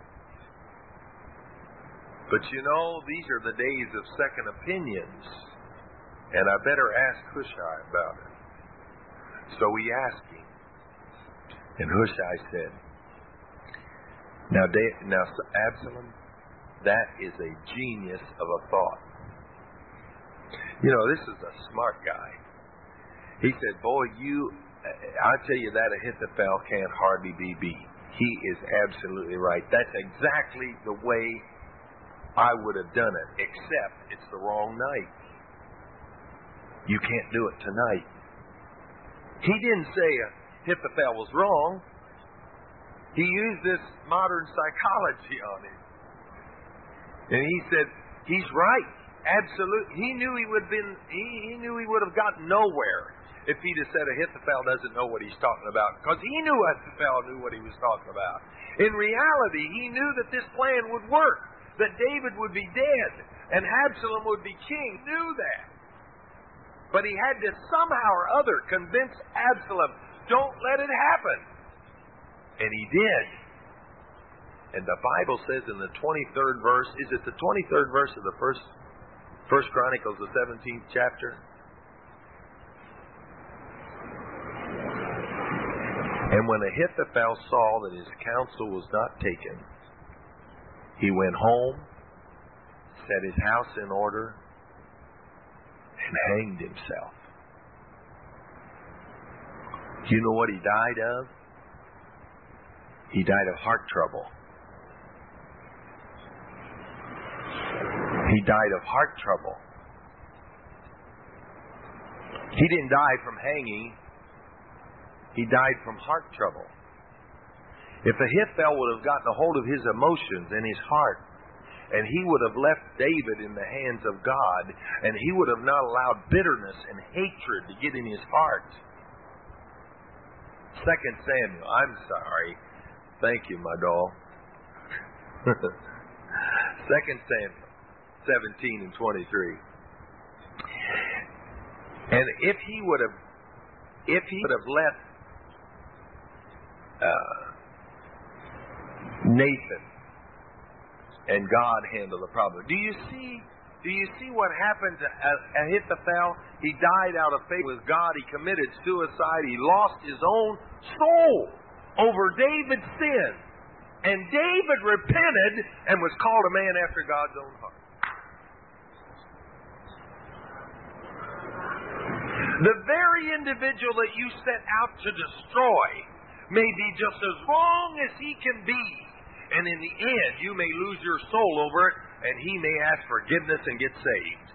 But you know, these are the days of second opinions, and I better ask Hushai about it. So he asked him, and Hushai said, now, now Absalom, that is a genius of a thought. You know, this is a smart guy. He said, boy, you, I tell you that Ahithophel can't hardly be beat. He is absolutely right. That's exactly the way I would have done it, except it's the wrong night. You can't do it tonight. He didn't say Ahithophel was wrong. He used this modern psychology on him. And he said, he's right. Absolutely. He knew he would have been, he, he knew he would have gotten nowhere if he'd have said Ahithophel doesn't know what he's talking about. Because he knew Ahithophel knew what he was talking about. In reality, he knew that this plan would work. That David would be dead and Absalom would be king. He knew that. But he had to somehow or other convince Absalom, don't let it happen. And he did. And the Bible says in the twenty-third verse, is it the twenty-third verse of the first, first Chronicles, the seventeenth chapter? And when Ahithophel saw that his counsel was not taken, he went home, set his house in order, and hanged himself. Do you know what he died of? He died of heart trouble. He died of heart trouble. He didn't die from hanging. He died from heart trouble. If Ahithophel would have gotten a hold of his emotions and his heart, and he would have left David in the hands of God, and he would have not allowed bitterness and hatred to get in his heart. Second Samuel, I'm sorry. Thank you, my doll. Second Samuel, seventeen and twenty-three. And if he would have, if he would have let uh, Nathan and God handle the problem. Do you see? Do you see what happened to Ahithophel? He died out of faith with God. He committed suicide. He lost his own soul over David's sin. And David repented and was called a man after God's own heart. The very individual that you set out to destroy may be just as wrong as he can be. And in the end, you may lose your soul over it, and he may ask forgiveness and get saved.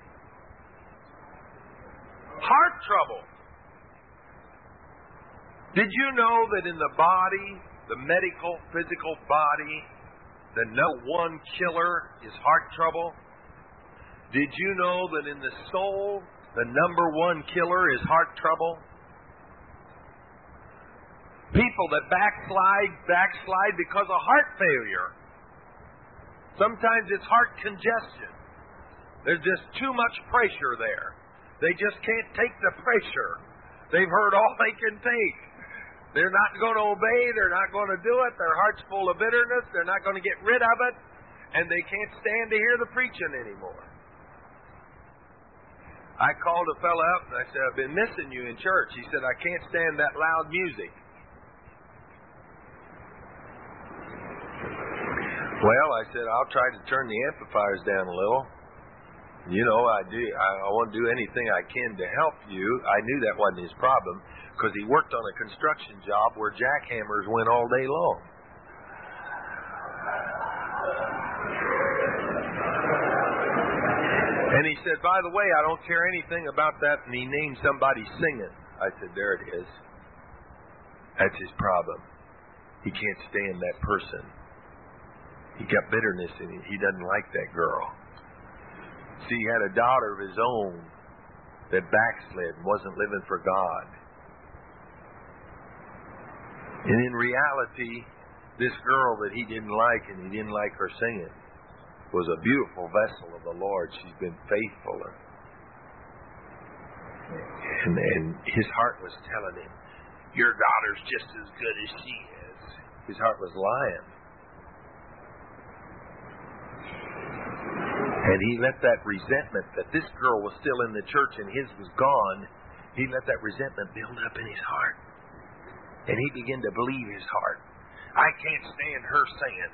Heart trouble. Did you know that in the body, the medical, physical body, the number one killer is heart trouble? Did you know that in the soul, the number one killer is heart trouble? People that backslide, backslide because of heart failure. Sometimes it's heart congestion. There's just too much pressure there. They just can't take the pressure. They've heard all they can take. They're not going to obey. They're not going to do it. Their heart's full of bitterness. They're not going to get rid of it. And they can't stand to hear the preaching anymore. I called a fella up and I said, I've been missing you in church. He said, I can't stand that loud music. Well, I said, I'll try to turn the amplifiers down a little. You know, I do. I, I want to do anything I can to help you. I knew that wasn't his problem because he worked on a construction job where jackhammers went all day long. And he said, by the way, I don't care anything about that. And he named somebody singing. I said, there it is. That's his problem. He can't stand that person. He got bitterness in him. He doesn't like that girl. See, he had a daughter of his own that backslid and wasn't living for God. And in reality, this girl that he didn't like and he didn't like her singing was a beautiful vessel of the Lord. She's been faithful. And, and his heart was telling him, your daughter's just as good as she is. His heart was lying. And he let that resentment that this girl was still in the church and his was gone, he let that resentment build up in his heart. And he began to believe his heart. I can't stand her singing.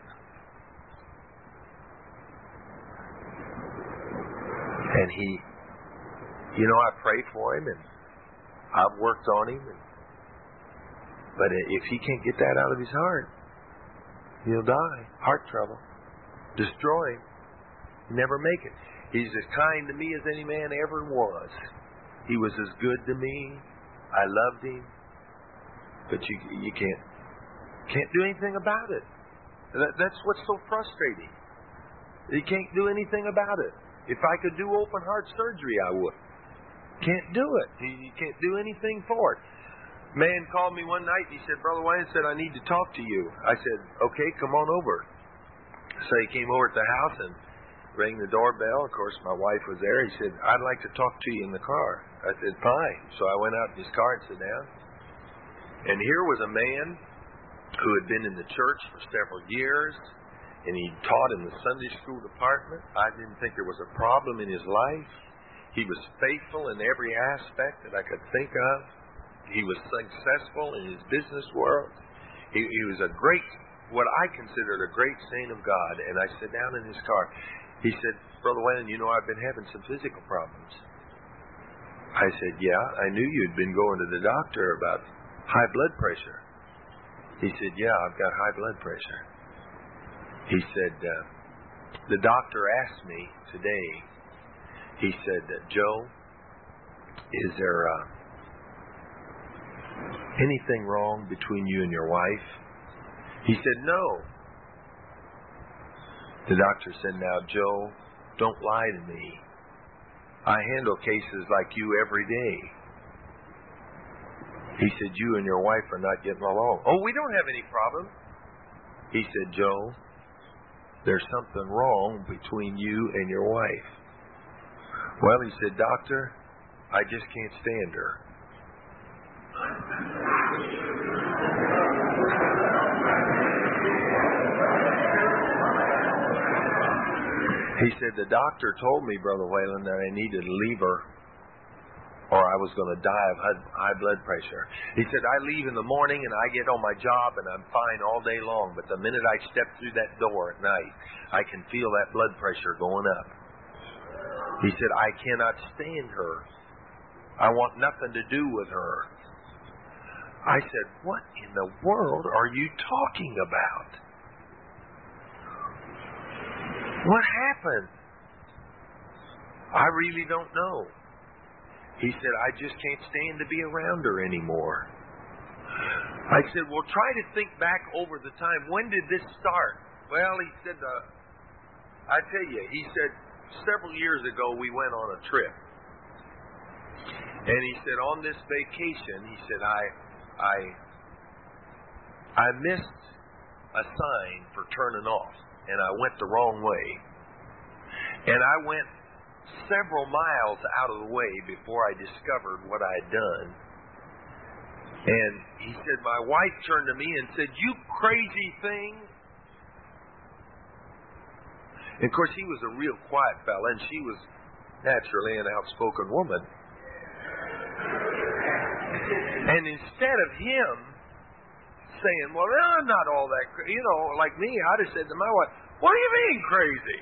And he, you know, I prayed for him and I've worked on him. And, but if he can't get that out of his heart, he'll die. Heart trouble. Destroy him. Never make it. He's as kind to me as any man ever was. He was as good to me. I loved him. But you you can't can't do anything about it. That, that's what's so frustrating. You can't do anything about it. If I could do open heart surgery, I would. Can't do it. You can't do anything for it. Man called me one night and he said, Brother Wayne said, I need to talk to you. I said, okay, come on over. So he came over at the house and rang the doorbell. Of course, my wife was there. He said, I'd like to talk to you in the car. I said, fine. So I went out in his car and sat down. And here was a man who had been in the church for several years, and he taught in the Sunday school department. I didn't think there was a problem in his life. He was faithful in every aspect that I could think of. He was successful in his business world. He, he was a great, what I considered a great saint of God. And I sat down in his car. He said, Brother Whalen, you know, I've been having some physical problems. I said, yeah, I knew you'd been going to the doctor about high blood pressure. He said, yeah, I've got high blood pressure. He said, uh, the doctor asked me today, he said, Joe, is there uh, anything wrong between you and your wife? He said, no. The doctor said, now, Joe, don't lie to me. I handle cases like you every day. He said, you and your wife are not getting along. Oh, we don't have any problem. He said, Joe, there's something wrong between you and your wife. Well, he said, Doctor, I just can't stand her. He said, the doctor told me, Brother Whalen, that I needed to leave her or I was going to die of high blood pressure. He said, I leave in the morning and I get on my job and I'm fine all day long. But the minute I step through that door at night, I can feel that blood pressure going up. He said, I cannot stand her. I want nothing to do with her. I said, what in the world are you talking about? What happened? I really don't know. He said, I just can't stand to be around her anymore. I said, well, try to think back over the time. When did this start? Well, he said, uh, I tell you, he said, several years ago we went on a trip. And he said, on this vacation, he said, I, I, I missed a sign for turning off. And I went the wrong way. And I went several miles out of the way before I discovered what I had done. And he said, my wife turned to me and said, you crazy thing. And of course, he was a real quiet fella, and she was naturally an outspoken woman. And instead of him saying, well, I'm not all that crazy, you know, like me, I'd have said to my wife, what do you mean crazy?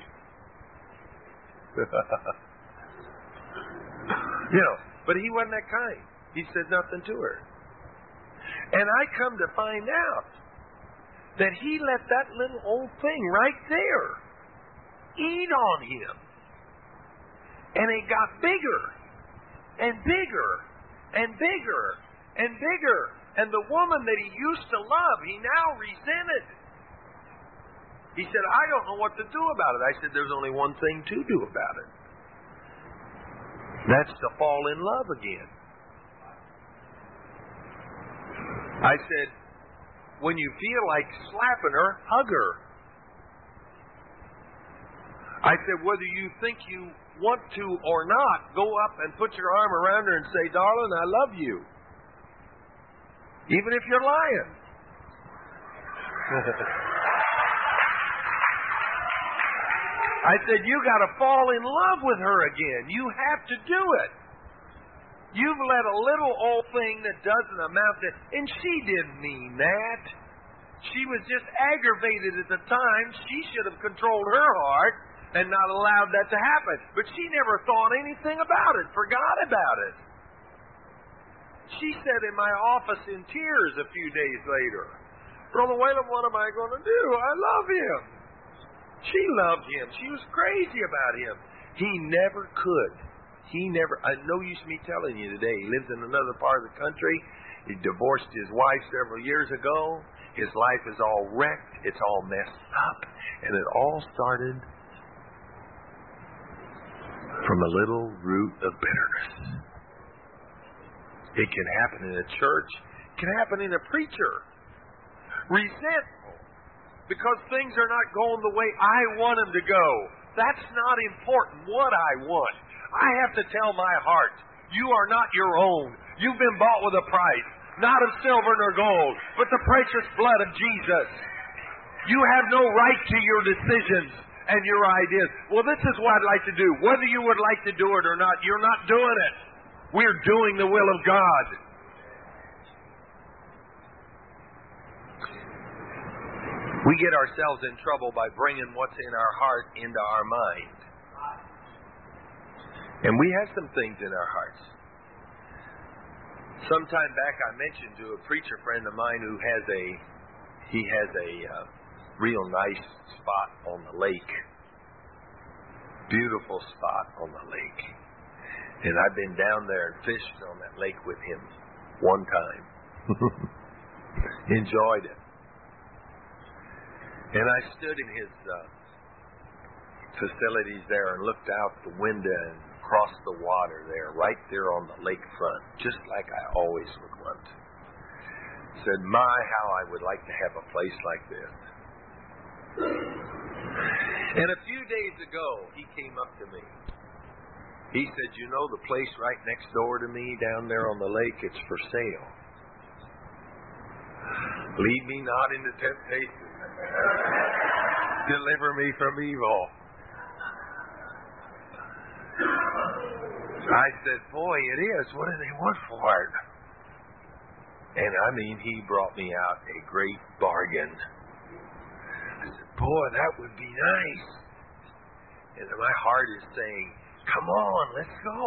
You know, but he wasn't that kind. He said nothing to her. And I come to find out that he let that little old thing right there eat on him. And it got bigger and bigger and bigger and bigger. And the woman that he used to love, he now resented. He said, I don't know what to do about it. I said, there's only one thing to do about it. That's to fall in love again. I said, when you feel like slapping her, hug her. I said, whether you think you want to or not, go up and put your arm around her and say, darling, I love you. Even if you're lying. I said, you got to fall in love with her again. You have to do it. You've let a little old thing that doesn't amount to... And she didn't mean that. She was just aggravated at the time. She should have controlled her heart and not allowed that to happen. But she never thought anything about it, forgot about it. She said in my office in tears a few days later, Brother Whalen, what am I going to do? I love him. She loved him. She was crazy about him. He never could. He never, I no use me telling you today, he lives in another part of the country. He divorced his wife several years ago. His life is all wrecked. It's all messed up. And it all started from a little root of bitterness. It can happen in a church. It can happen in a preacher. Resentful. Because things are not going the way I want them to go. That's not important what I want. I have to tell my heart, you are not your own. You've been bought with a price, not of silver nor gold, but the precious blood of Jesus. You have no right to your decisions and your ideas. Well, this is what I'd like to do. Whether you would like to do it or not, you're not doing it. We're doing the will of God. We get ourselves in trouble by bringing what's in our heart into our mind. And we have some things in our hearts. Sometime back I mentioned to a preacher friend of mine who has a, he has a uh, real nice spot on the lake. Beautiful spot on the lake. And I've been down there and fished on that lake with him one time. Enjoyed it. And I stood in his uh, facilities there and looked out the window and across the water there, right there on the lakefront, just like I always would want. Said, my, how I would like to have a place like this. And a few days ago, he came up to me. He said, you know the place right next door to me down there on the lake, it's for sale. Lead me not into temptation. Deliver me from evil. I said, boy, it is. What do they want for it? And I mean, he brought me out a great bargain. I said, boy, that would be nice. And my heart is saying, come on, let's go.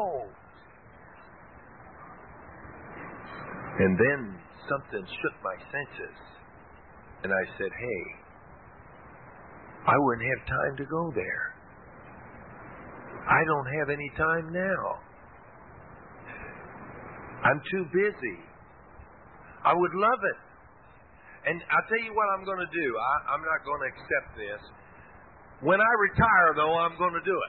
And then something shook my senses. And I said, hey, I wouldn't have time to go there. I don't have any time now. I'm too busy. I would love it. And I'll tell you what I'm going to do. I, I'm not going to accept this. When I retire, though, I'm going to do it.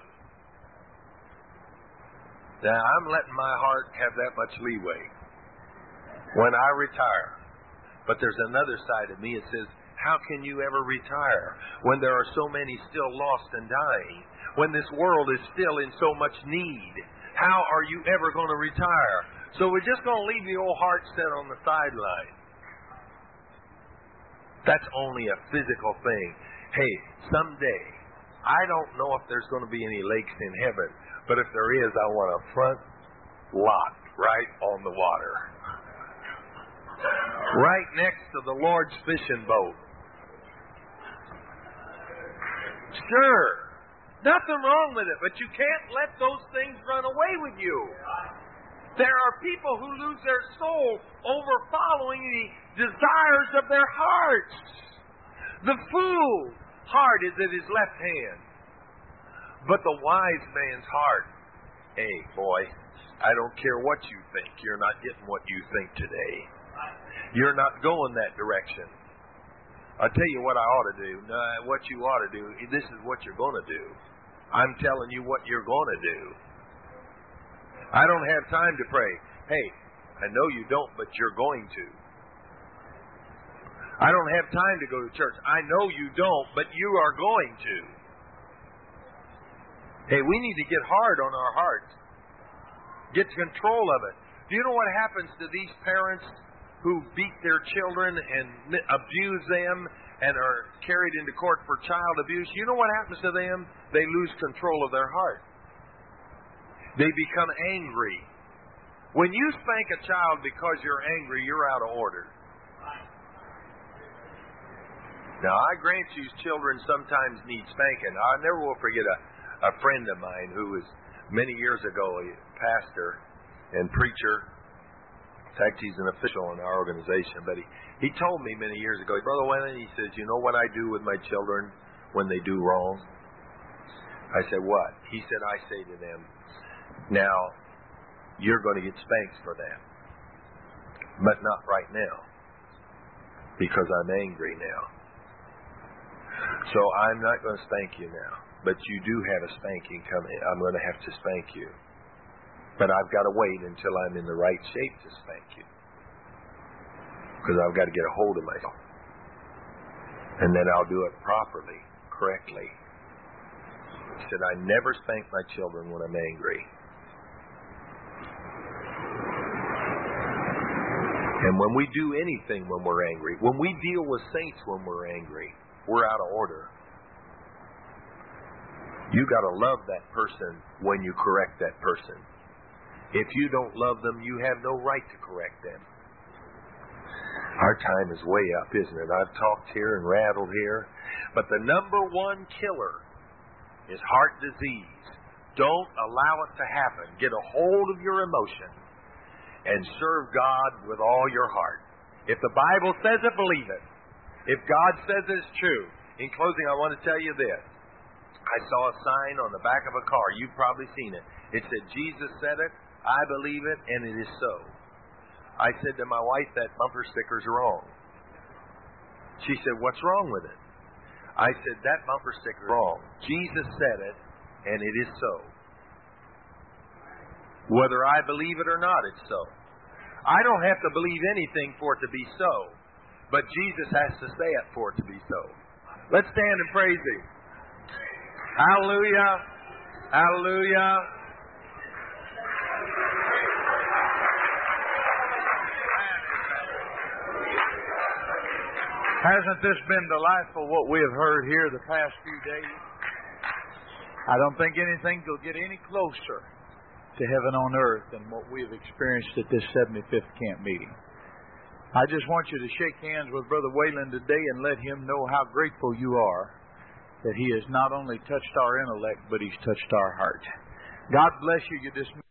Now, I'm letting my heart have that much leeway. When I retire. But there's another side of me that says, how can you ever retire when there are so many still lost and dying? When this world is still in so much need? How are you ever going to retire? So we're just going to leave the old heart set on the sideline. That's only a physical thing. Hey, someday, I don't know if there's going to be any lakes in heaven, but if there is, I want a front lot right on the water. Right next to the Lord's fishing boat. Sure, nothing wrong with it, but you can't let those things run away with you. There are people who lose their soul over following the desires of their hearts. The fool's heart is at his left hand, but the wise man's heart, hey, boy, I don't care what you think. You're not getting what you think today. You're not going that direction. I'll tell you what I ought to do. No, what you ought to do, this is what you're going to do. I'm telling you what you're going to do. I don't have time to pray. Hey, I know you don't, but you're going to. I don't have time to go to church. I know you don't, but you are going to. Hey, we need to get hard on our hearts. Get control of it. Do you know what happens to these parents who beat their children and abuse them and are carried into court for child abuse? You know what happens to them? They lose control of their heart. They become angry. When you spank a child because you're angry, you're out of order. Now, I grant you children sometimes need spanking. I never will forget a, a friend of mine who was many years ago a pastor and preacher. In fact, he's an official in our organization. But he, he told me many years ago, Brother Wennon, he says, you know what I do with my children when they do wrong? I said, what? He said, I say to them, now, you're going to get spanked for that. But not right now. Because I'm angry now. So I'm not going to spank you now. But you do have a spanking coming. I'm going to have to spank you. But I've got to wait until I'm in the right shape to spank you. Because I've got to get a hold of myself. And then I'll do it properly, correctly. He said, I never spank my children when I'm angry. And when we do anything when we're angry, when we deal with saints when we're angry, we're out of order. You got to love that person when you correct that person. If you don't love them, you have no right to correct them. Our time is way up, isn't it? I've talked here and rattled here. But the number one killer is heart disease. Don't allow it to happen. Get a hold of your emotion and serve God with all your heart. If the Bible says it, believe it. If God says it's true. In closing, I want to tell you this. I saw a sign on the back of a car. You've probably seen it. It said, Jesus said it, I believe it, and it is so. I said to my wife, that bumper sticker's wrong. She said, what's wrong with it? I said, that bumper sticker's wrong. Jesus said it, and it is so. Whether I believe it or not, it's so. I don't have to believe anything for it to be so, but Jesus has to say it for it to be so. Let's stand and praise Him. Hallelujah. Hallelujah. Hasn't this been delightful, what we have heard here the past few days? I don't think anything will get any closer to heaven on earth than what we have experienced at this seventy-fifth camp meeting. I just want you to shake hands with Brother Wayland today and let him know how grateful you are that he has not only touched our intellect, but he's touched our heart. God bless you. You dismiss.